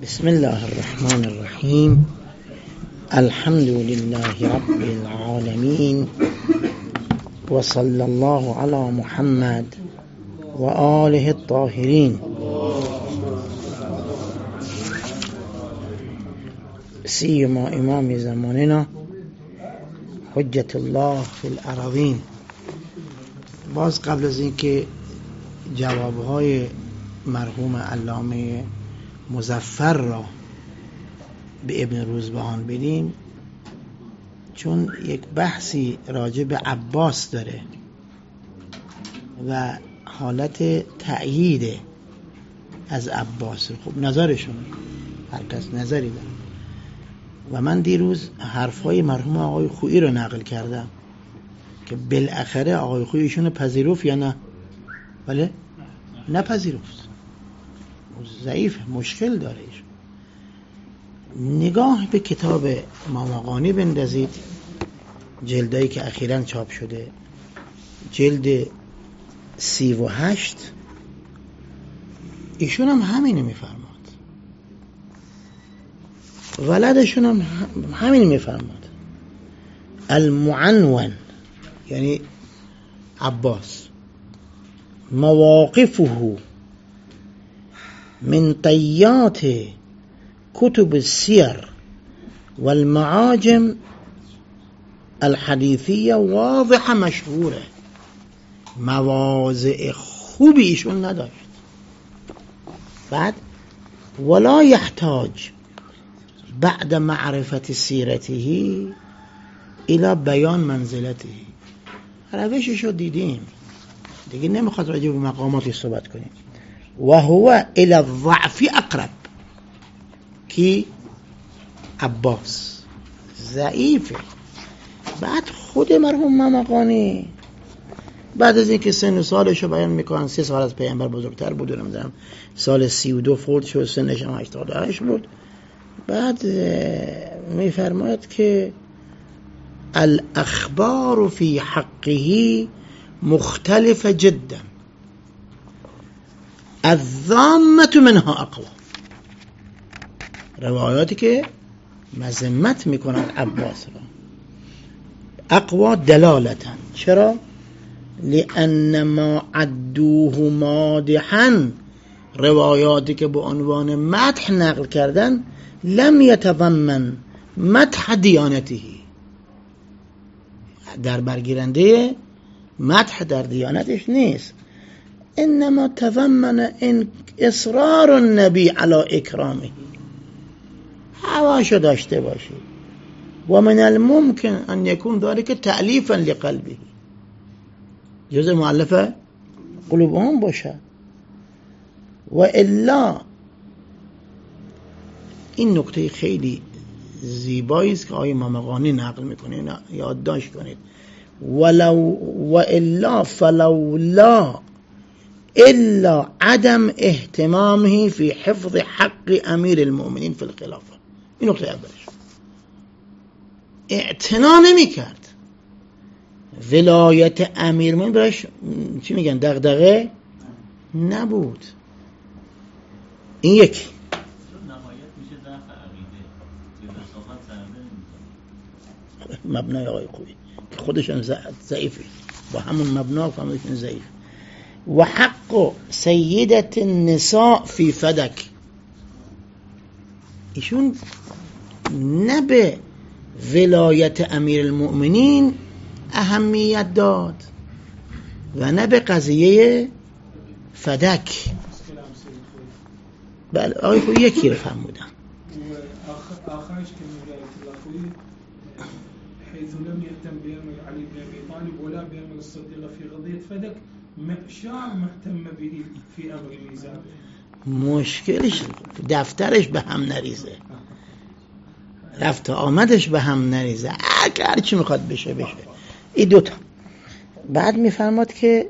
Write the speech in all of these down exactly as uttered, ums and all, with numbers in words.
بسم الله الرحمن الرحیم. الحمد لله رب العالمین و صلی الله علی محمد و آله الطاهرین. سیما امام زماننا حجت الله فی الارضین. باز قبل از اینکه جوابهای مرحوم علامه مظفر را به ابن روزبهان بدیم، چون یک بحثی راجع به عباس داره و حالت تأیید از عباس، خب نظرشون هر کس نظری داره و من دیروز حرفای مرحوم آقای خویی رو نقل کردم که بالاخره آقای خویی ایشون پذیرفت یا نه؟ بله؟ نپذیرفت، ضعیف، مشکل داره ایشون. نگاه به کتاب ماماقانی بندازید، جلدایی که اخیراً چاپ شده، جلد سی و هشت، ایشون هم همینه میفرماد، ولدشون هم همین میفرماد. المعنون یعنی عباس، مواقفه من طیات کتب السیر والمعاجم الحدیثیه واضح مشهوره. مواضع خوبی ایشون نداشت. بعد ولا يحتاج بعد معرفت سیرته الى بیان منزلته. روششو دیدیم دیگه، نمیخواد راجع به مقاماتی صحبت کنیم. و هو الى الضعف اقرب، کی؟ عباس ضعیفه. بعد خود مرحوم ماماقانی بعد از اینکه سن و سالشو بیان میکنن، سه سال از پیامبر بزرگتر بود، نمیدونم سال سی و دو فوت شد، سنش هم هشتاد و هشت بود. بعد میفرماید که الاخبار فی حقه مختلف جدا، الضامة منها اقوى. روایاتی که مذمت میکنن عباس را اقوى دلالتا. چرا؟ لأن ما عدوه مادحا، روایاتی که به عنوان مدح نقل کردن، لم يتضمن مدح دیانته، در برگیرنده مدح در دیانتش نیست. انما تضمن ان اصرار النبی علی اکرامه، هواشو داشته باشی. و من الممکن ان یکون ذلك تألیفا لقلبه، جزء مؤلفه قلوبهم باشه. و الا این نکته خیلی زیبایی است که آقای ماماقانی نقل میکنه، یادداشت کنید. ولو و الا فلولا الا عدم اهتمامه فی حفظ حق امیر المؤمنین فی الخلافه. این نکته اولش، اعتنا نمی کرد ولایت امیر المؤمنین برایش چی میگن دغدغه نبود. این یکی. مبنای آقای خوبی که خودشون ضعیفی، با همون مبنا فهمدشون ضعیف. و حق سیدت النساء فی فدک، ایشون نه به ولایت امیر المؤمنین اهمیت داد و نه به قضیه فدک. بله آقای خوبی یکی رو فهمودن. آخرش که میگه خوبی حيث لم يهتم بأمر علي بن أبي طالب ولا بأمر الصديق في قضية فدك، شاع مهتم به في أمر ميزان. مشکلش دفترش به هم نریزه، رفت آمدش به هم نریزه، هر چی میخواد بشه بشه. این دوتا. بعد میفرماد که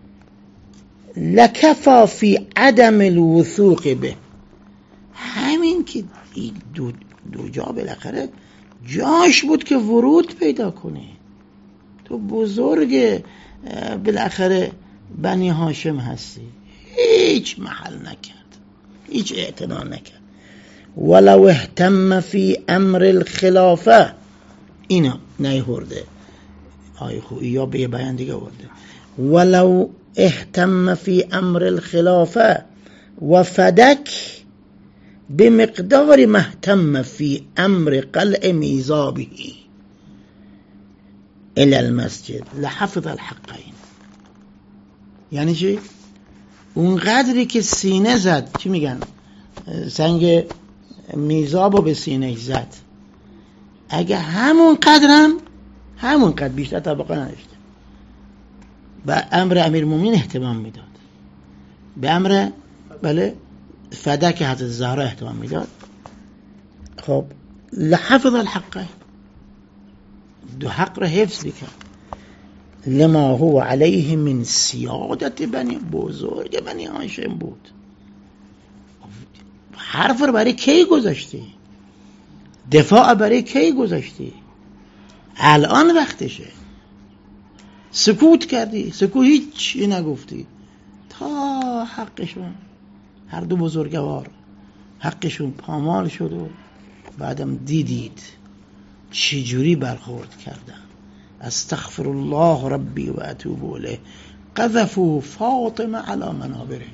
لکفا فی عدم الوثوق به، همین که دو, دو جا بالاخره جاش بود که ورود پیدا کنی. تو بزرگ بالاخره بنی هاشم هستی، هیچ محل نکرد، هیچ اعتنا نکرد. ولو اهتم فی امر الخلافه، اینا نیورده آیه خویی یا به بیان دیگه ورده، ولو اهتم فی امر الخلافه و فدک بمقدار ما اهتم فی امر قلع میزابه الى المسجد لحفظ الحقین. یعنی چی؟ اون قدری که سینه زد، چی میگن، سنگ میزابو به سینه زد، اگه همون قدرم همون قدر بیشتر طبقه نداشته به امر امیرالمومنین اهتمام میداد، به امر بله فدک حضرت زهرا اهتمام میداد، خب لحفظ الحقین، دو حق را حفظ بکرد، لما هو علیه من سیادت بنی، بزرگ بنی هاشم بود. حرف رو برای کی گذاشتی؟ دفاع برای کی گذاشتی؟ الان وقتشه. سکوت کردی، سکوت هیچی نگفتی تا حقشون، هر دو بزرگوار حقشون پامال شد و بعدم دیدید چی جوری برخورد کردن. استغفر الله ربی و اتوب الیه، قذفوا فاطمه علی منابره.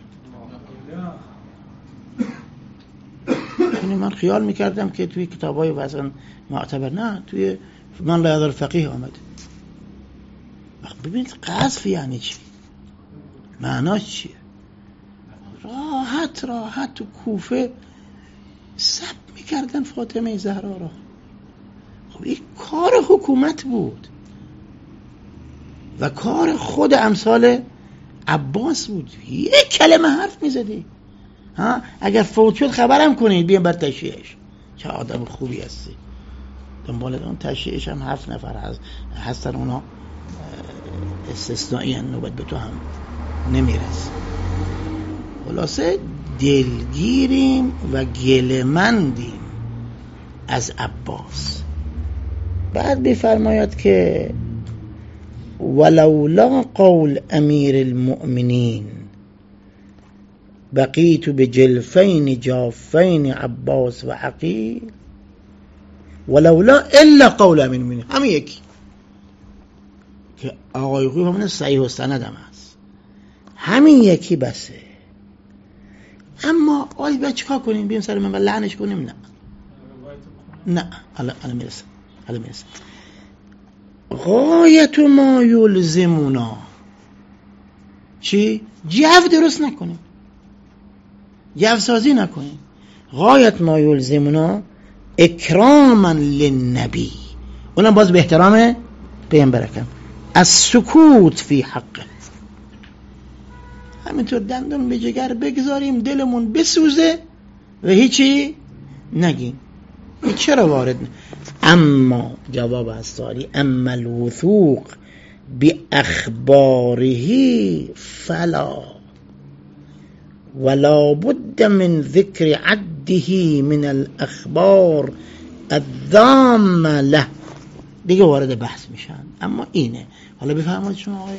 یعنی من خیال میکردم که توی کتابای وزن معتبر، نه، توی من لا یضر فقیه آمده. ببینید قذف یعنی چی، معناش چیه؟ راحت راحت تو کوفه سب میکردن فاطمه زهرا را. خب این کار حکومت بود و کار خود امثال عباس بود. یک کلمه حرف میزدی، ها اگر فوت شد خبرم کنید بیام بر تشییعش. چه آدم خوبی هستی. دنبال اون تشییعش هم هفت نفر هست هستن، اونا استثنایی هن، نوبت به تو هم نمیرس. خلاصه دلگیریم و گله‌مندیم از عباس. بعد بفرماید که ولولا قول امیر المؤمنین بقیت بجلفین جافین عباس و عقیل، ولولا الا قول امیر المؤمنین، همین یکی که آقای خویی همین صحیح و سند هم هست، همین یکی بسه. اما آی باید چیکار کنیم؟ بیم سر من لعنش کنیم؟ نه نه، الان الان میرسم الان میرسم غایت ما یلزمونا چی؟ جو درست نکنیم، جو سازی نکنیم. غایت ما یلزمونا اکراما للنبی، اونم باز به احترام پیامبر اکرم، از سکوت فی حقه. همینطور دندون به جگر بگذاریم، دلمون بسوزه و هیچی نگیم. چرا وارد نه؟ اما جواب هستاری اما الوثوق بی اخباره فلا ولا بد من ذکر عده من الاخبار الضامه له. دیگه وارد بحث میشن، اما اینه. حالا بفرمایید شما آقای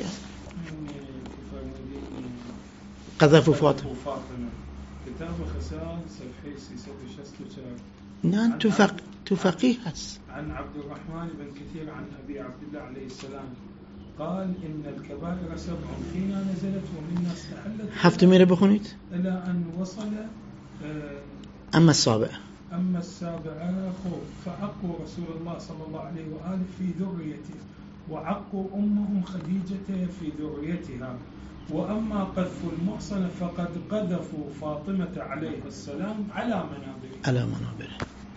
قذف فاطمه کتاب خسال صفحه سیصد و شصت و چهار. نه تو فق... تو فقیه هست. عن عبد الرحمن بن كثير عن أبي عبد الله عليه السلام قال إن الكبائر سبع فينا نزلت ومنا استحلت هفت میره بخونید. إلى أن وصل اما السابع أما السابعة فعقوا رسول الله صلى الله عليه وآله في ذريته وعقوا أمهم خديجة في ذريتها، وأما قذف المحصن فقد قذفوا فاطمة عليه السلام على منابره. على منابره.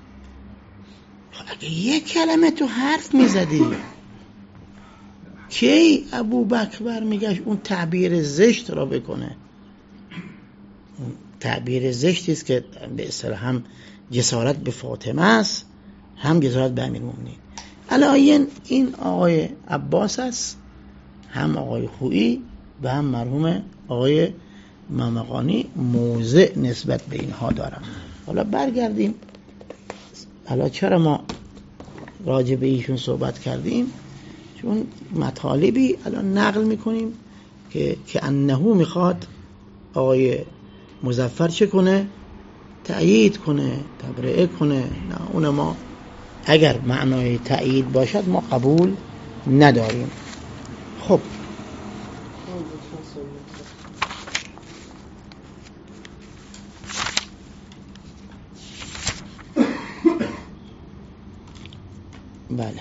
اگه یک کلمه تو حرف میزدی کی ابو بکر برمیگشت اون تعبیر زشت را بکنه؟ اون تعبیر زشتی است که به اصطلاح هم جسارت به فاطمه است، هم جسارت به امیرالمومنین. علاین این آقای عباس است، هم آقای خویی و هم مرحوم آقای ممقانی موضع نسبت به اینها دارم. حالا برگردیم. حالا چرا ما راجع به ایشون صحبت کردیم؟ چون مطالبی الان نقل میکنیم که که انهو میخواد آقای مظفر چه کنه؟ تأیید کنه، تبرئه کنه. نه، اون ما اگر معنای تأیید باشد ما قبول نداریم. خب بله،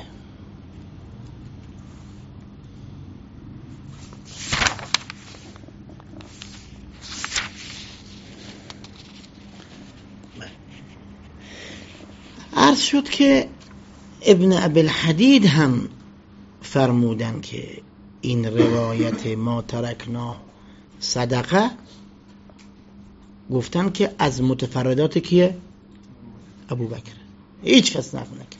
عرض شد که ابن ابی الحدید هم فرمودن که این روایت ما ترکنا صدقه، گفتن که از متفردات کیه؟ ابوبکر، هیچ کس نقل نکرد.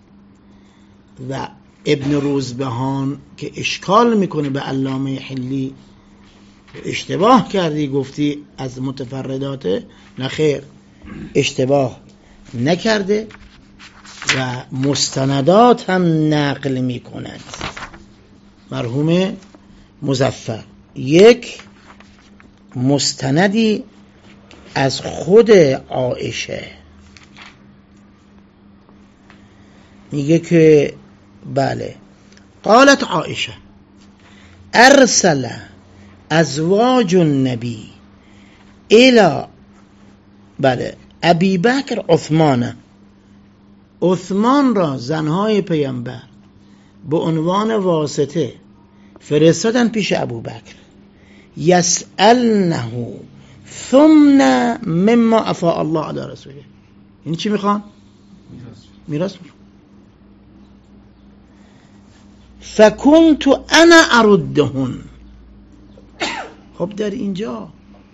و ابن روزبهان که اشکال میکنه به علامه حلی، اشتباه کردی گفتی از متفردات، نخیر، اشتباه نکرده و مستندات هم نقل میکنند. مرحوم مظفر یک مستندی از خود عایشه میگه که بله، قالت عایشه ارسل ازواج النبی الى بله ابی بکر عثمان، عثمان را زنهای پیامبر به عنوان واسطه فرستادن پیش ابوبکر، یسألنه ثم مما افاء الله علی رسوله. این چی میخوان؟ میراث. فکنت انا اردهن. خب در اینجا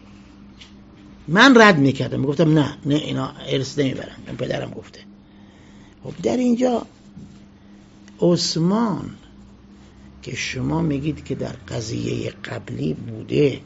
من رد میکردم، میگفتم نه نه اینا ارث نمیبرن، این پدرم گفته. خب در اینجا عثمان که شما میگید که در قضیه قبلی بوده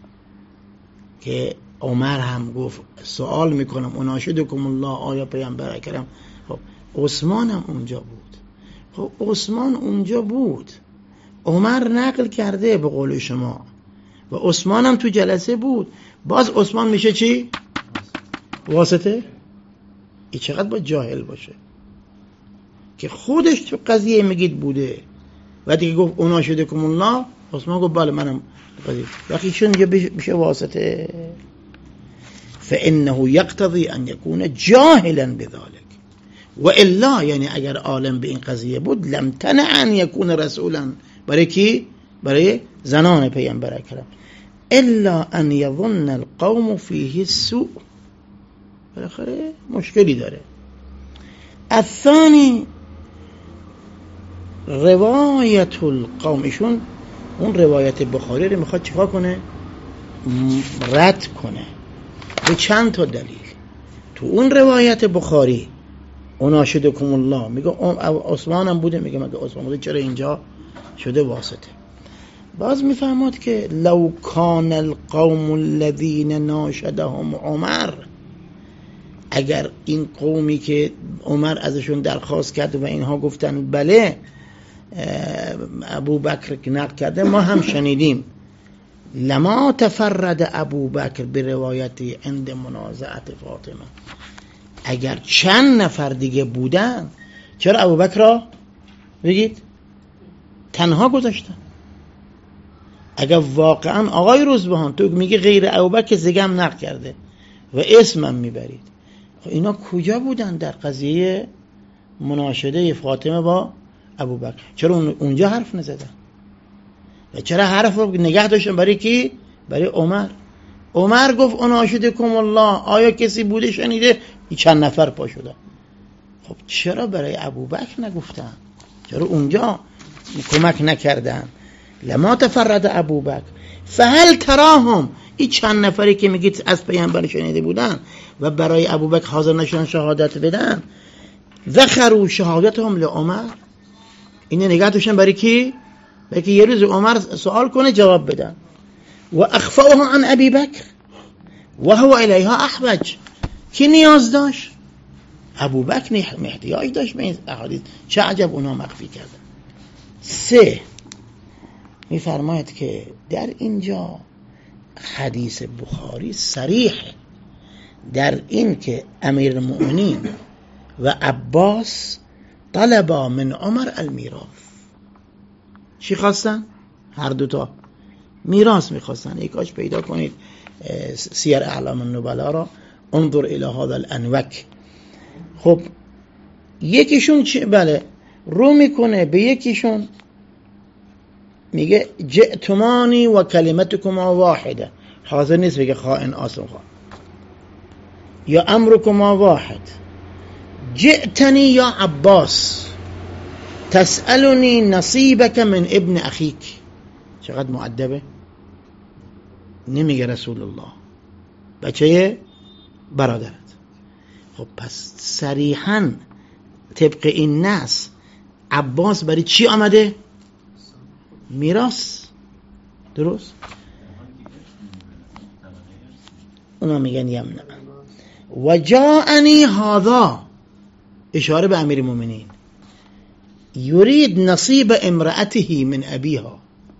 که عمر هم گفت سوال میکنم اناشدکم الله آیا پیامبر اکرم، خب عثمان هم اونجا بود. خب عثمان اونجا بود، عمر نقل کرده به قول شما و عثمان هم تو جلسه بود، باز عثمان میشه چی؟ واسطه؟ این چقدر باید جاهل باشه که خودش تو قضیه میگید بوده و دیگه گفت اناشدکم الله، عثمان گفت بله منم قضیه، وقتی چون دیگه بشه واسطه. فانه یقتضی ان یکون جاهلا بذلك و الا، یعنی اگر عالم به این قضیه بود لم تنع ان یکون رسولا، برای کی؟ برای زنان پیامبر اکرم، الا ان یظن القوم فیه السوء. بالاخره مشکلی داره. الثانی روایت القومشون، اون روایت بخاری رو میخواد چیکار کنه؟ رد کنه به چند تا دلیل. تو اون روایت بخاری اناشدکم الله میگه عثمان هم بوده، میگه مگه عثمان بوده چرا اینجا شده واسطه؟ باز میفهمد که لو کان القوم الذین ناشدهم عمر، اگر این قومی که عمر ازشون درخواست کرد و اینها گفتن بله ابو بکر که نقل کرده ما هم شنیدیم، لما تفرد ابو بکر به روایتی عند منازعت فاطمه، اگر چند نفر دیگه بودن چرا ابو بکر را بگید تنها گذاشتن؟ اگر واقعا آقای روزبهان تو میگه غیر ابو بکر زگم نقل کرده و اسمم میبرید، اینا کجا بودن در قضیه مناشده فاطمه با ابو بکر؟ چرا اونجا حرف نزدن و چرا حرف رو نگه داشتن برای کی؟ برای عمر. عمر گفت اناشدکم الله، آیا کسی بوده شنیده؟ چند نفر پا شدن. خب چرا برای ابو بکر نگفتن؟ چرا اونجا کمک نکردن؟ لما تفرد ابو بکر فهل تراهم، این چند نفری که میگید از پیامبر شنیده بودن و برای ابو بکر حاضر نشدن شهادت بدن، ذخروا شهادتهم لعمر، اینه نگه داشتن برای کی؟ برای که یه روز عمر سوال کنه جواب بدن. و اخفاها عن ابی بکر و هو الیها احوج، کی نیاز داشت؟ ابو بکر احتیاج داشت به این احادیث، چه عجب اونا مخفی کردن. سه، میفرماید که در اینجا حدیث بخاری صریح در این که امیر المؤمنین و عباس طلبا من عمر المیراث. چی خواستن؟ هر دوتا میراث میخواستن. یکاش پیدا کنید سیر اعلام النبلا را، انظر الی هذا الانوک. خب یکیشون چی؟ بله رو میکنه به یکیشون میگه جئتمانی و کلمتکما واحده. حاضر نیست بگه خائن آسم خان. یا امرکما واحد. جئتنی یا عباس تسألنی نصیبک من ابن اخیک. چقدر مؤدبه. نمیگه رسول الله، بچه برادرت. خب پس صریحاً طبق این نص عباس برای چی آمده؟ میراث. درست؟ اونا میگن یمنع. و جاءنی هذا، اشاره به امیر المؤمنین، یرید نصیب امرأته من ابیها.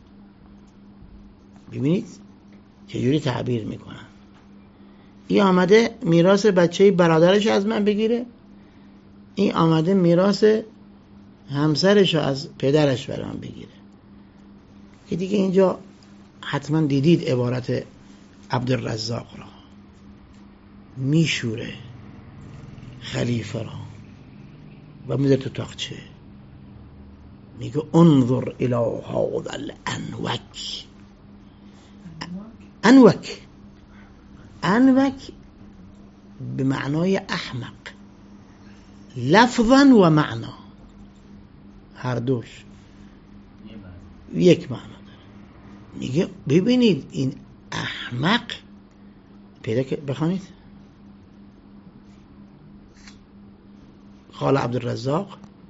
ببینید چجوری تعبیر میکنن. این آمده میراث بچه برادرش از من بگیره، این آمده میراث همسرش از پدرش برای من بگیره. که دیگه اینجا حتما دیدید عبارت عبدالرزاق را، میشوره خلیفه را و میذاره تو تاقچه، میگه انظر الی هذا الانوک. انوک انوک به معنای احمق، لفظا و معنا، هر دوش یک معنا داره. میگه ببینید این احمق. پیدا که بخوانید. قال عبدالرزاق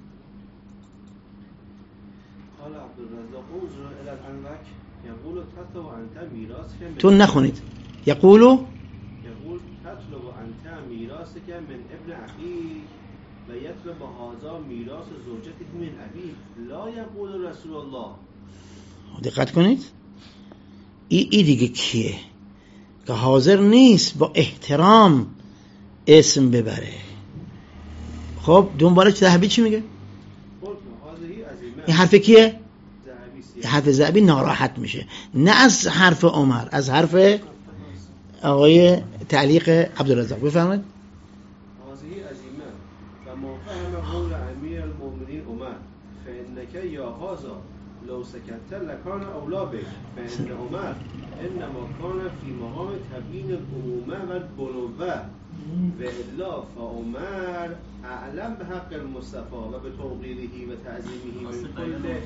قال عبدالرزاق انظر الى الانوک یقول تطلب انت میراثک. تو نخونید. یقولو یقول تطلب انت میراثک من ابن اخی و یطلب هذا میراث زوجته من ابی لا یقول رسول الله. دقت کنید. ای, ای دیگه کیه که حاضر نیست با احترام اسم ببره؟ خب دنبالش ذهبی چی میگه؟ این حرف کیه؟ این حرف ذهبی ناراحت میشه، نه از حرف عمر، از حرف آقای تعلیق عبدالرزاق. بفرمایید. هذه عزیمه و ما فهم قول امیر المؤمنین عمر فانک یا هذا لو سکت لکان اولا بک فان عمر انما کان فی مقام تبیین الامومه و البنوه و الا فعمر اعلم به حق المصطفى و به توقیره و تعظیمه من کل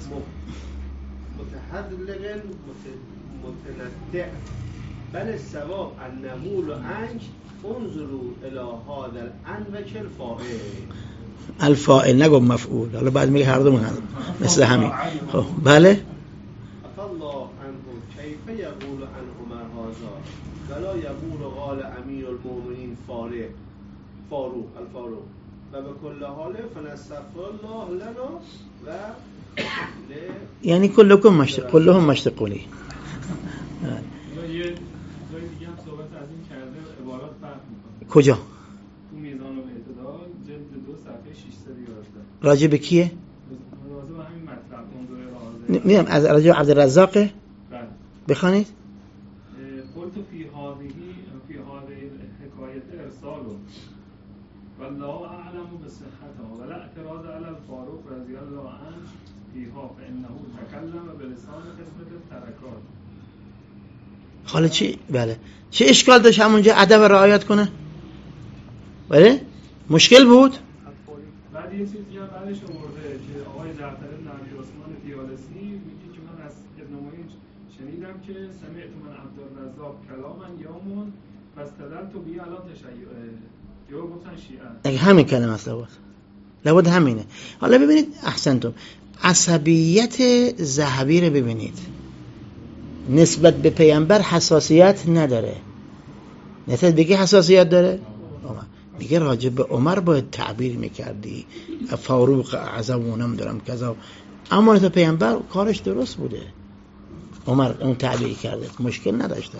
متحدلق متنطع بل الثواب النمول انج انظروا الى هذا الانوک الفاعل. الفاعل نگو مفعول. حالا بعد میگه هر دو من مثل همین. خب بله. الله عنه کیف یقول عن عمر هذا ولا یقول قال امیر المؤمنین فاروق فاروق الفاروق و به کل حال فنستغفر الله لنا و یعنی کلکم مشتق کلهم مشتقونی. یه جای دیگه هم صحبت از این کرده، عبارات فرق میکنه. کجا؟ تو میزان و اعتدال جلد دو صفحه ششصد و یازده. راجع به کیه؟ راجع به همین مطلب انظر میدونم از راجع عبدالرزاقه. بله بخوانید. قلت فی هذه فی هذه حکایت ارسال والله اعلم بصحتها ولا اعتراض علی الفاروق رضی الله عنه فیها فانه تکلم بلسان خدمت الترکات. حالا چی؟ بله چه اشکال داشت همونجا ادب رعایت کنه؟ بله مشکل بود. بعد یه چیزی هم بعدش آورده که آقای جعفر بن ابی عثمان طیالسی میگه که من از ابن معین شنیدم که سمعت من عبدالرزاق کلاما یومون فاستدلت به علی تشیع یا گفتن شیعه. همین کلمه است لابد لابد همینه. حالا ببینید احسنتم، عصبیت ذهبی رو ببینید، نسبت به پیامبر حساسیت نداره. نسبت به کی حساسیت داره؟ عمر. میگه راجع به عمر باید تعبیر میکردی، فاروق اعظم و نمیدونم کذا، اما نسبت پیامبر کارش درست بوده. عمر اون تعبیر کرده، مشکل نداشته.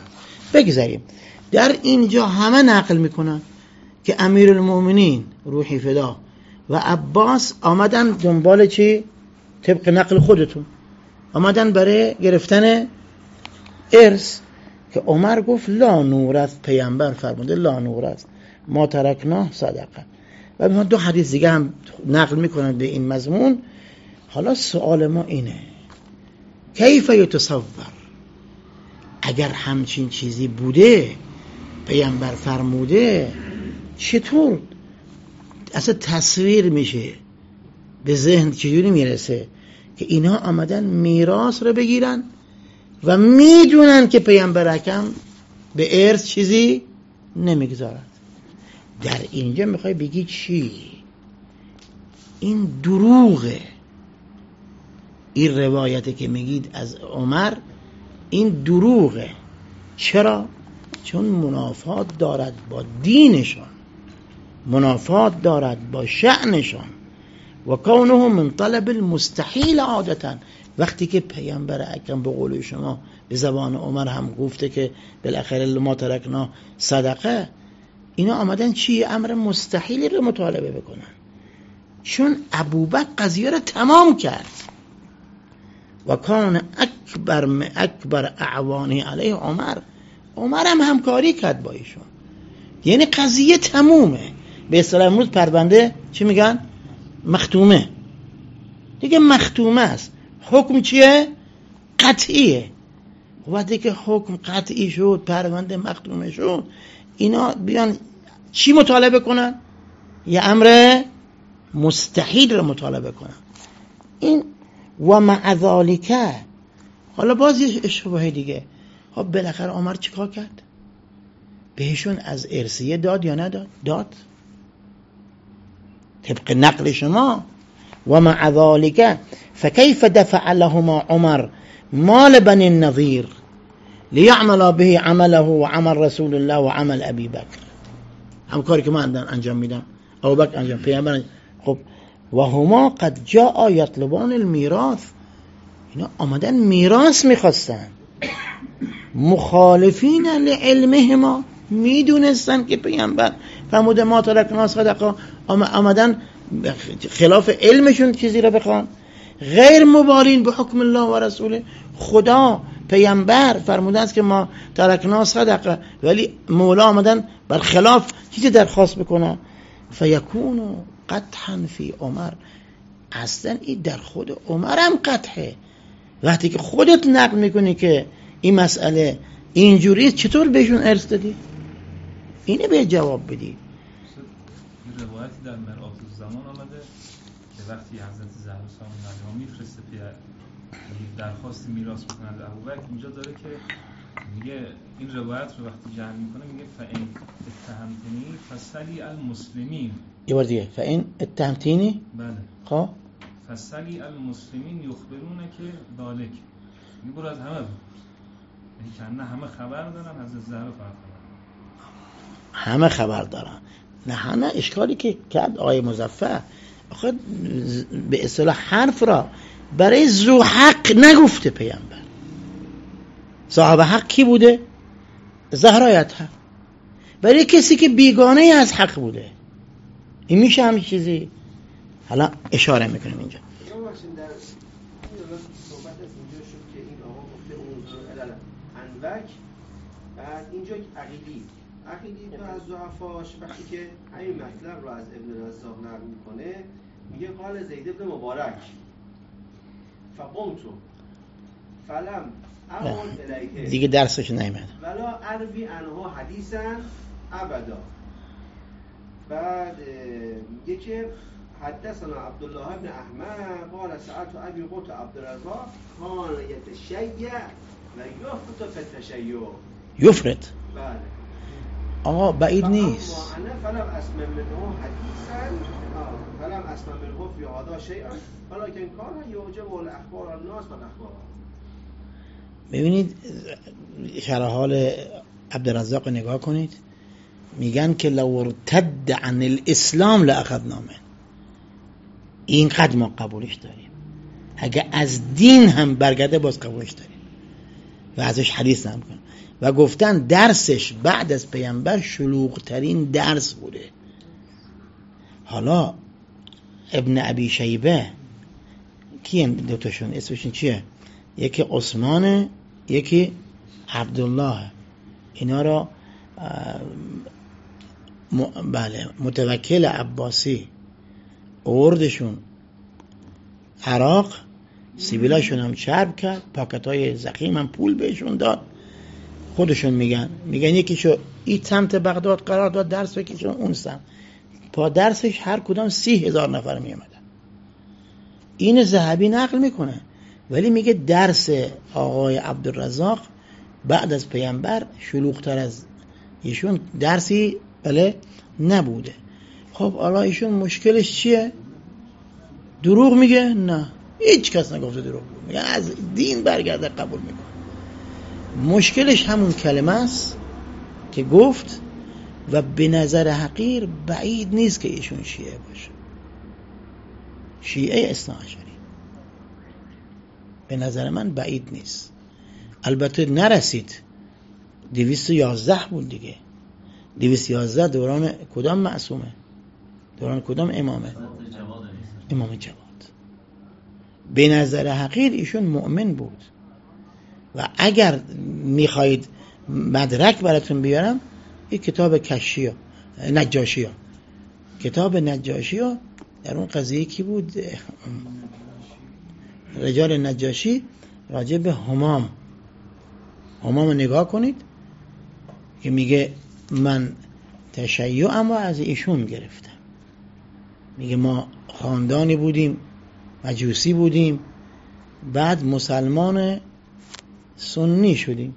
بگذاریم. در اینجا همه نقل میکنن که امیرالمومنین روحی فدا و عباس آمدن دنبال چی؟ طبق نقل خودتون آمدن برای گرفتن ارث، که عمر گفت لا نورث، پیامبر فرموده لا نورث ما ترکناه صدقه. و ما دو حدیث دیگه هم نقل میکنن به این مضمون. حالا سوال ما اینه کیف یتصور، اگر همچین چیزی بوده پیامبر فرموده، چطور اصلا تصویر میشه به ذهن، چجوری میرسه که اینها آمدن میراث رو بگیرن و میدونن که پیامبر اکرم به ارث چیزی نمیگذارد؟ در اینجا میخوای بگی چی؟ این دروغه. این روایتی که میگید از عمر این دروغه. چرا؟ چون منافات دارد با دینشان، منافات دارد با شأنشان و کونه من طلب المستحیل. عادتا وقتی که پیامبر اکرم به قول شما به زبان عمر هم گفته که بالاخره ما ترکنا صدقه، اینا آمدن چی؟ امر مستحیلی رو مطالبه بکنن، چون ابوبکر قضیه رو تمام کرد و کان اکبر اکبر اعوانی علیه عمر، عمر هم همکاری کرد با ایشون، یعنی قضیه تمومه. به اصطلاح امروز پرونده چی میگن؟ مختومه دیگه، مختومه است. حکم چیه؟ قطعیه. وقتی که حکم قطعی شد، پرونده مختومه شد، اینا بیان چی مطالبه کنن؟ یه امر مستحیل رو مطالبه کنن. این و مع ذالک، حالا باز یه اشتباه دیگه، خب بالاخره عمر چیکار کرد؟ بهشون از ارثیه داد یا نداد؟ داد طبق نقل شما. و مع ذالک فکیف دفع لهما عمر مال بنی النضیر لیعمل به عمله و عمل رسول الله و عمل ابی بکر، هم کاری که من انجام میدم ابو بکر انجام، پیامبر. خب و هما قد جاء یطلبان المیراث، اینا آمدن میراث میخواستن، مخالفین لعلمهما، میدونستن که پیامبر فرموده ما ترکنا صدقه، آمدن خلاف علمشون چیزی رو بخوان، غیر مبالین به حکم الله و رسوله. خدا پیامبر فرموده است که ما ترکنا صدقه، ولی مولا آمدن بر خلاف چیزی درخواست بکنن. فیکونو قطعا فی عمر، اصلا این در خود عمر هم قطعه. وقتی که خودت نقل میکنی که این مسئله اینجوری، چطور بهشون ارث دادی؟ اینه به جواب بدی. این روایتی در مرآت الزمان آمده که وقتی حضرت زهرا سلام میفرسته درخواست میراث بکنن به ابوبکر، اینجا داره که میگه این روایت رو وقتی جمع میکنه میگه فإن اتهمتنی فسلی المسلمین. یه بار دیگه فإن اتهمتنی، بله، خب فسلی المسلمین یخبرونه که ذالک، این برو از همه بود، یعنی که نه همه خبر دارن، حضرت زهرا فقط همه خبر دارن. نه همه اشکالی که کرد آقای مظفر، آخه به اصطلاح حرف را برای ذو حق نگفته پیامبر. صاحب حق کی بوده؟ زهرایت حق. برای کسی که بیگانه از حق بوده، این میشه همین چیزی. حالا اشاره میکنیم اینجا. در صحبت از اینجا شد که این آقا گفته اون انوک، بعد اینجا عقیلی عقیلی تو از ضعفاش وقتی که همین مطلب رو از ابن رزاق نقل میکنه، میگه قال زید بن مبارک فقمتو فلم اقول الیه، دیگه درسش نیامد، ولا اروی عنها حدیثا ابدا. بعد میگه که حدثنا عبدالله ابن احمد قال سألت ابي قلت عبد الرزاق قال يتشيع و یفرط فی التشیع. یفرط، بله آقا بعید نیست. انا فلم اسمع منه حدیثا فلم اسمع منه فی هذا شیئا ولكن كان يعجب الاخبار الناس والاخبار. ببینید شرح حال عبدالرزاق نگاه کنید، میگن که لو ارتد عن الاسلام لاخذنا منه، اینقدر ما قبولش داریم، اگه از دین هم برگرده باز قبولش داریم و ازش حدیث نمیکنیم. و گفتن درسش بعد از پیامبر شلوغ ترین درس بوده. حالا ابن ابی شیبه کیه دوتاشون اسمشون چیه؟ یکی عثمانه یکی عبدالله. اینا را م... بله متوکل عباسی اوردشون عراق، سیبیلاشون هم چرب کرد، پاکتای زخیم هم پول بهشون داد. خودشون میگن میگن یکیشو این سمت بغداد قرار داد درس بکشون اون سمت. پا درسش هر کدام سی هزار نفر میامدن. این ذهبی نقل میکنه، ولی میگه درس آقای عبدالرزاق بعد از پیامبر شلوغ‌تر از ایشون درسی بله نبوده. خب حالا ایشون مشکلش چیه؟ دروغ میگه؟ نه، هیچ کس نگفته دروغ میگه، از دین برگرده قبول میکنه. مشکلش همون کلمه است که گفت و به نظر حقیر بعید نیست که ایشون شیعه باشه، شیعه اثناعشری. به نظر من بعید نیست. البته نرسید، دویست و یازده بود دیگه. دویست و یازده دوران کدام معصومه؟ دوران کدام امامه؟ امام جواد. به نظر حقیر ایشون مؤمن بود. و اگر میخواید مدرک براتون بیارم، این کتاب کشیه نجاشی ها کتاب نجاشی ها در اون قضیه کی بود؟ رجال نجاشی راجع به همام همام رو نگاه کنید که میگه من تشیعم و از ایشون گرفتم. میگه ما خاندانی بودیم مجوسی بودیم، بعد مسلمان سنی شدیم،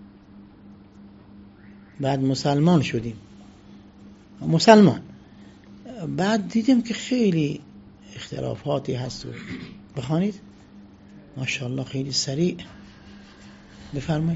بعد مسلمان شدیم مسلمان بعد دیدیم که خیلی اختلافاتی هست. بخوانید ماشاءالله خیلی سریع بفرمایید.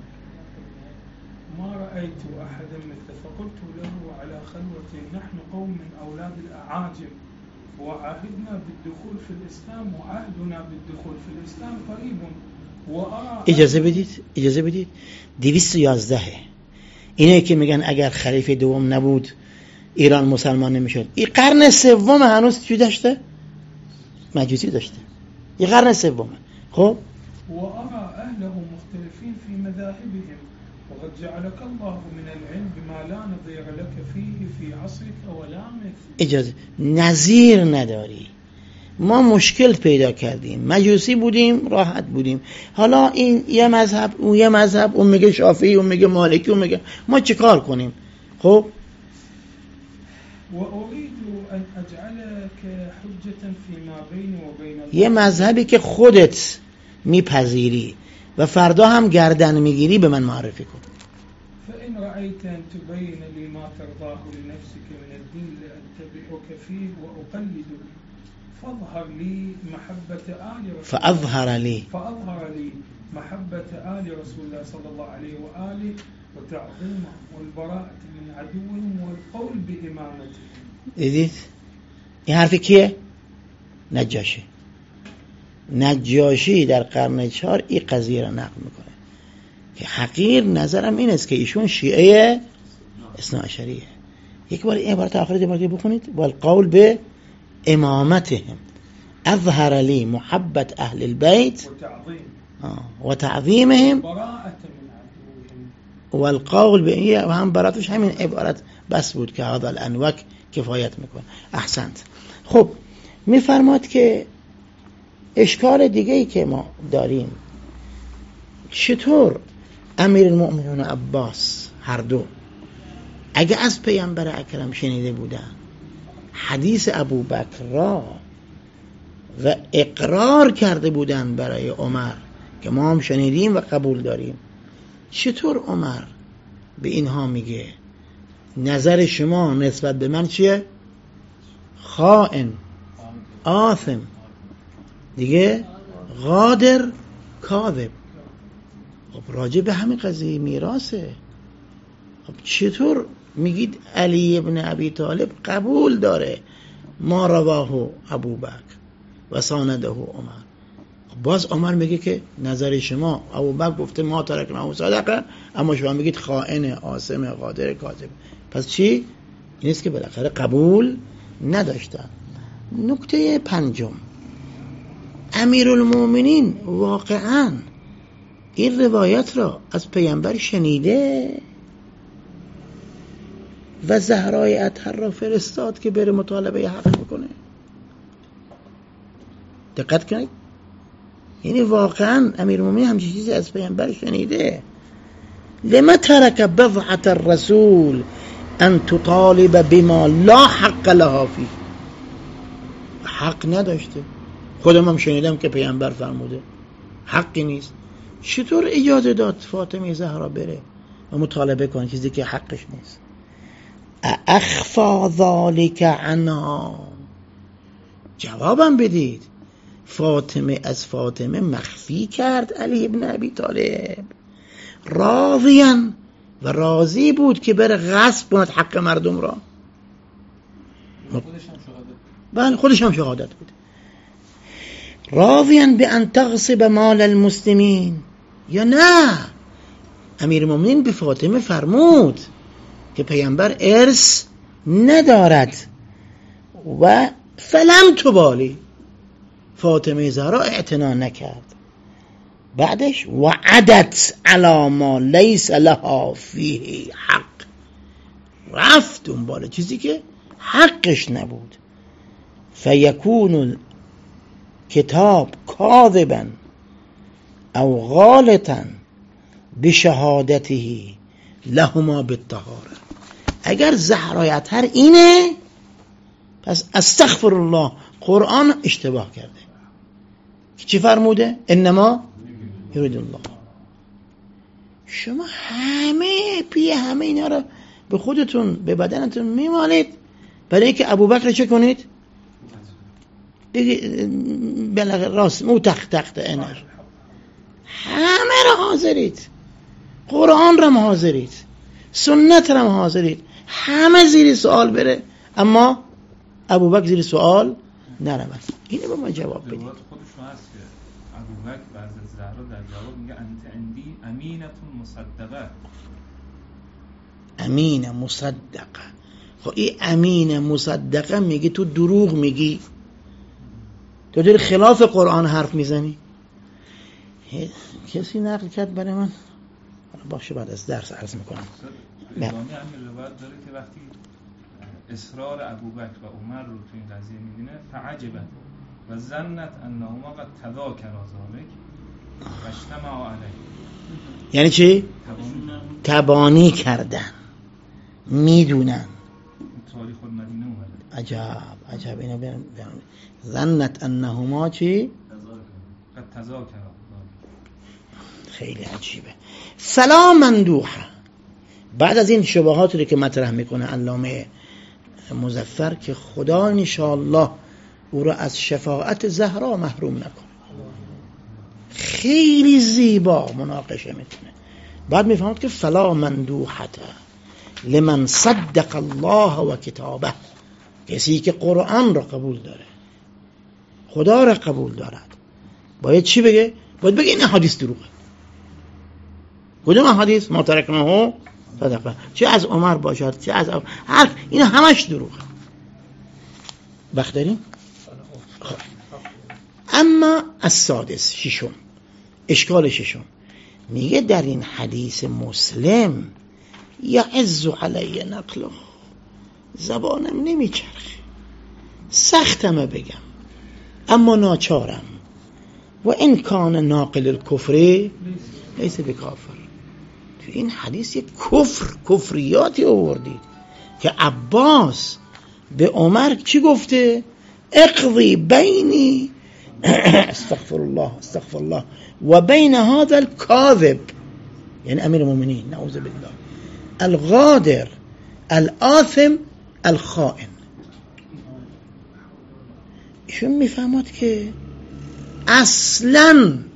ما رأيت أحدا مثل فقلت له على خلوة نحن قوم من أولاد الأعاجم وعهدنا بالدخول في الإسلام وعهدنا بالدخول في الإسلام قريب وأرى. اجازه بدید اجازه بدید دویست و یازده اینه که میگن اگر خلیفه دوم نبود ایران مسلمان نمیشد. این قرن سوم هنوز چی داشته؟ مجوسی داشته. این قرن سومه. خب وأرى أهله مختلفين في مذاهبهم وقد جعلك الله من العلم بما لا نظير لك فيه في عصرك ولا مثل. اجازه نظیر نداری. ما مشکل پیدا کردیم، مجوسی بودیم راحت بودیم، حالا این یه مذهب اون یه مذهب، اون میگه شافعی اون میگه مالکی اون میگه، ما چه کار کنیم؟ خب و اريد ان اجعلك حجة فيما بيني وبين الله. یه مذهبی که خودت میپذیری و فردا هم گردن میگیری به من معرفی کن. فإن رأيت أن تبين لي ما ترضاه لنفسك من الدين لأتبعك فيه وأقلد فاظهر لي محبة آل رسول فأظهر لي فأظهر لي محبة آل رسول الله صلى الله عليه وآله وتعظيمه والبراءة من عدوهم والقول بإمامته. دیدید؟ این حرفی کیه؟ نجاشی. نجاشی در قرن چهار این قضیه را نقل میکنه که حقیر نظرم این است که ایشون شیعه اثناعشریه. یک بار این عبارت آخری دیگه بخونید. والقول به امامتهم اظهر لی محبت اهل البيت و تعظیمهم والقول به و هم براتش همین عبارت بس بود که هذا الانوک کفایت میکنه. احسنت. خب میفرماد که اشکال دیگه ای که ما داریم، چطور امیر المؤمنین عباس هر دو اگه از پیامبر اکرم شنیده بودن حدیث ابوبکر را و اقرار کرده بودن برای عمر که ما هم شنیدیم و قبول داریم، چطور عمر به اینها میگه نظر شما نسبت به من چیه؟ خائن، آثم، دیگه غادر، کاذب. خب راجع به همین قضیه میراثه. خب چطور میگید علی ابن ابی طالب قبول داره ما رواه ابوبکر و سانده عمر؟ خب باز عمر میگه که نظر شما ابوبکر گفته ما ترکنا صدقه، اما شما میگید خائن، آثم، قادر، کاذب. پس چی؟ این است که بالاخره قبول نداشتن. نکته پنجم، امیرالمومنین واقعا این روایت را از پیامبر شنیده و زهرای اطهر را فرستاد که بره مطالبه حق بکنه. دقت کنید، یعنی واقعا امیرالمومنین همچین چیزی از پیامبر شنیده. لما ترک بضعة الرسول ان تطالب بما لا حق لها فيه، حق نداشته. خودم هم شنیدم که پیامبر فرموده حقی نیست. چطور اجازه داد فاطمه زهرا بره و مطالبه کنه چیزی که حقش نیست؟ اخفا ذلك عنها، جوابم بدید. فاطمه از فاطمه مخفی کرد علی ابن ابی طالب، راضیاً و راضی بود که بره غصب کند حق مردم را. خودش هم شهادت بله خودش هم شهادت بود. راضیاً به ان تغصب مال المسلمین، یا نه امیرالمومنین به فاطمه فرمود که پیامبر ارث ندارد و فلم تبالی، فاطمه زهرا اعتنا نکرد. بعدش وعدت علی ما لیس لها فیه حق، رفت دنبال چیزی که حقش نبود. فیکون کتاب کاذبا او غالطا بشهادته لهما بالطهاره. اگر زهرای اطهر اینه، پس استغفر الله، قرآن اشتباه کرده. چی فرموده؟ انما یرید الله. شما همه پی همه اینا رو به خودتون به بدنتون میمالید برای اینکه ابوبکر چه کنید؟ بلغ راست او تخت تخت انر. همه رو حاضرید، قرآن رو حاضرید، سنت رو حاضرید، همه زیر سوال بره، اما ابوبکر زیر سوال نرود. اینو به ما جواب بدید. خودشون هست که ابوبکر بعد از زهرا در جواب میگه انت عندی امینتون مصدقه. امین مصدقه. خب این امین مصدقه میگه تو دروغ میگی، تو داری خلاف قرآن حرف میزنی. کسی نقل کرد برای من، باشه بعد از درس عرض میکنم. ادامه همین روایت داره که وقتی اصرار ابوبکر و عمر رو تو این قضیه میبینه فعجبه و ظنت انهما قد تذاکرا ذلک و اجتمعوا علیه. یعنی چی؟ تبانی, تبانی کردن، میدونن. تاریخ المدینه اومده. عجب عجب. اینو بیان ظنت انهما چی؟ قد تذاکرا. خیلی عجیبه. فلا مندوحه. بعد از این شبهاتی که مطرح میکنه علامه مظفر که خدا انشاءالله او را از شفاعت زهرا محروم نکنه، خیلی زیبا مناقشه میکنه. بعد میفهمد که فلا مندوحته لمن صدق الله و کتابه، کسی که قرآن را قبول داره، خدا را قبول دارد، باید چی بگه؟ باید بگه این حدیث دروغه. کدوم حدیث؟ ما ترکناه صدقه، چه از عمر باشد چه از هر، این همش دروغه. وقت داریم؟ خب. اما السادس، ششم، اشکال ششم، میگه در این حدیث مسلم یعز علی نقله، زبانم نمیچرخه، سختمه بگم اما ناچارم. و این کان ناقل الکفر لیس بکافر. تو این حدیث یک کفر کفریاتی آوردید که عباس به عمر چی گفته؟ اقضی بینی استغفر الله استغفر الله و بین هذا الكاذب، یعنی امیر المؤمنین نعوذ بالله الغادر الآثم الخائن. ایشون میفهمد که اصلاً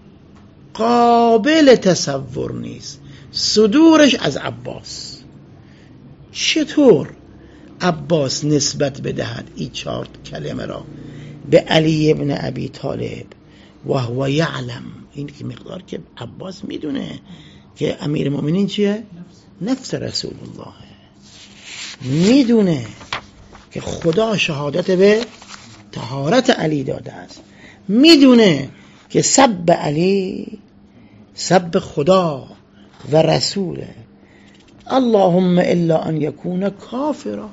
قابل تصور نیست صدورش از عباس. چطور عباس نسبت بدهد این چهار کلمه را به علی ابن ابی طالب و هو یعلم، این که مقدار که عباس میدونه که امیر المؤمنین چیه؟ نفس رسول الله، میدونه که خدا شهادت به طهارت علی داده است، میدونه که سب علی سب خدا و رسوله. اللهم الا ان یکون کافرا،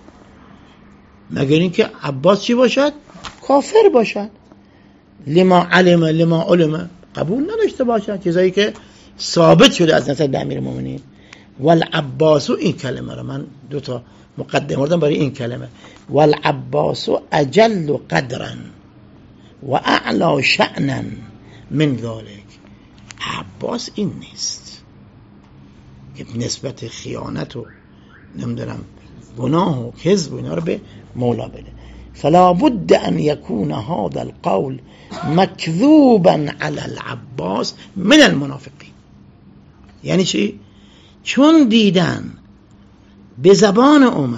مگر اینکه عباس چی باشد؟ کافر باشد. لما علم لما علم، قبول نداشته باشد چیزایی که ثابت شده از نسبت به امیرالمومنین. والعباس، این کلمه رو من دو تا مقدمه دادم برای این کلمه، والعباس اجل قدرا و اعلی شأنا من ذلك. عباس این نیست که نسبت خیانت و نمیدونم گناه و کذب و اینا رو به مولا بده. فلا بد ان يكون هذا القول مكذوبا على العباس من المنافقين. یعنی چی؟ چون دیدن به زبان عمر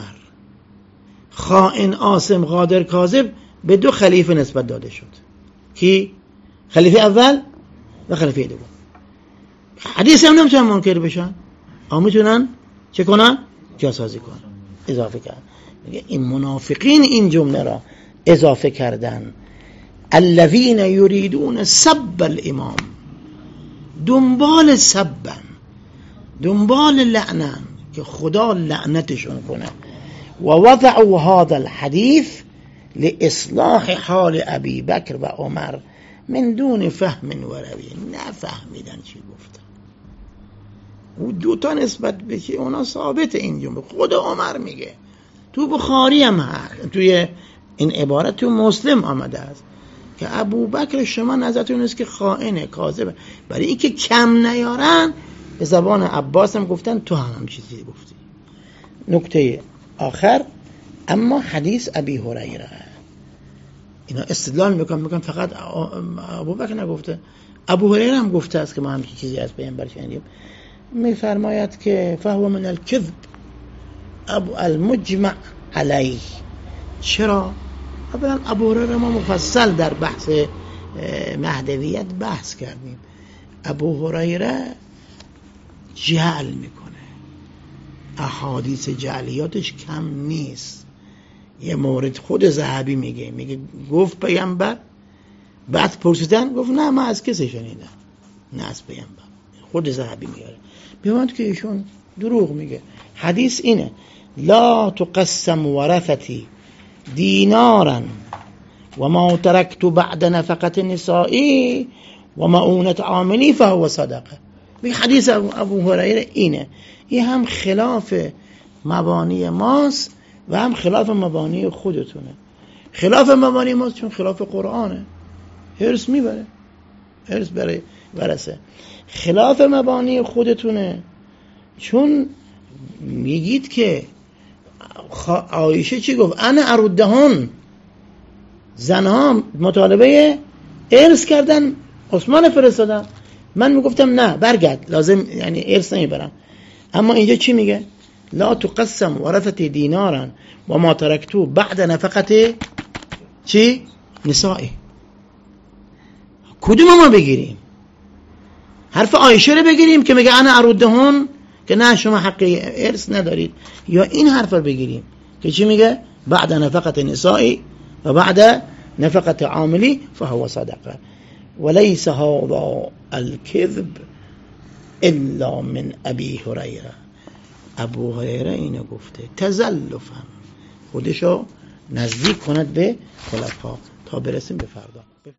خائن، عاصم، غادر، کاذب به دو خلیفه نسبت داده شد. کی؟ خلیفه اول و خلیفه دوم. حدیث هم نمیتونن منکر بشن، اما میتونن چه کنن؟ جاسازی کنن، اضافه کردن. این منافقین این جمله را اضافه کردن. الذين يريدون سب الامام، دنبال سبن، دنبال لعنن که خدا لعنتشون کنه. و وضعوا هذا الحديث لاصلاح حال ابی بکر و عمر من دون فهم و رویه. نفهمیدن چی گفتن. او دوتا نسبت به چی؟ اونا ثابت این جمله خود عمر میگه، تو بخاری هم هست، توی این عبارت تو مسلم آمده است که ابو بکر شما نظرتون است که خائنه، کاذبه. برای اینکه کم نیارن به زبان عباس هم گفتن تو هم هم چیزی گفتی. نکته آخر، اما حدیث ابی هریره اینا استدلال میکنن، میگن فقط ابو بکر نگفته، ابو هریره هم گفته است که ما هم چیزی از پیامبر شنیدیم. میفرماید که فهو من الكذب ابو المجمع علیه. چرا؟ اولا ابو هریره ما مفصل در بحث مهدویت بحث کردیم. ابو هریره جعل میکنه، احادیث جعلیاتش کم نیست. یه مورد خود ذهبی میگه، میگه گفت پیامبر، بعد پرسیدن گفت نه من از کسی شنیدم، نه از پیامبر. خود ذهبی میاره، میگه که ایشون دروغ میگه. حدیث اینه لا تقسم ورثتی دینارا و ما ترکت بعد نفقت نسائی و معونت عاملی فهو صدقه. میگه حدیث ابو هریره اینه. این هم خلاف مبانی ماست و هم خلاف مبانی خودتونه. خلاف مبانی ماست چون خلاف قرآنه، حرص میبره، حرص برای ورثه. خلاف مبانی خودتونه چون میگید که عایشه چی گفت؟ انا ارودهن، زنها مطالبه ارث کردن، عثمان فرستادن، من میگفتم نه برگرد، لازم یعنی ارث نمیبرم. اما اینجا چی میگه؟ لا تقسم ورثتی دینارا و ما ترکتو بعد نفقت چی؟ نسائی. کدوم ما بگیریم؟ حرف عایشه رو بگیریم که میگه انا ارودهن که نه شما حق ارث ندارید، یا این حرف رو بگیریم که چی میگه؟ بعد نفقت نسائی و بعد نفقت عاملی فهو صدقه. وليس هذا الكذب الا من ابي هريره. ابو هریره اینو گفته تزلفا، خودشو نزدیک کند به خلفا تا برسیم به فردا.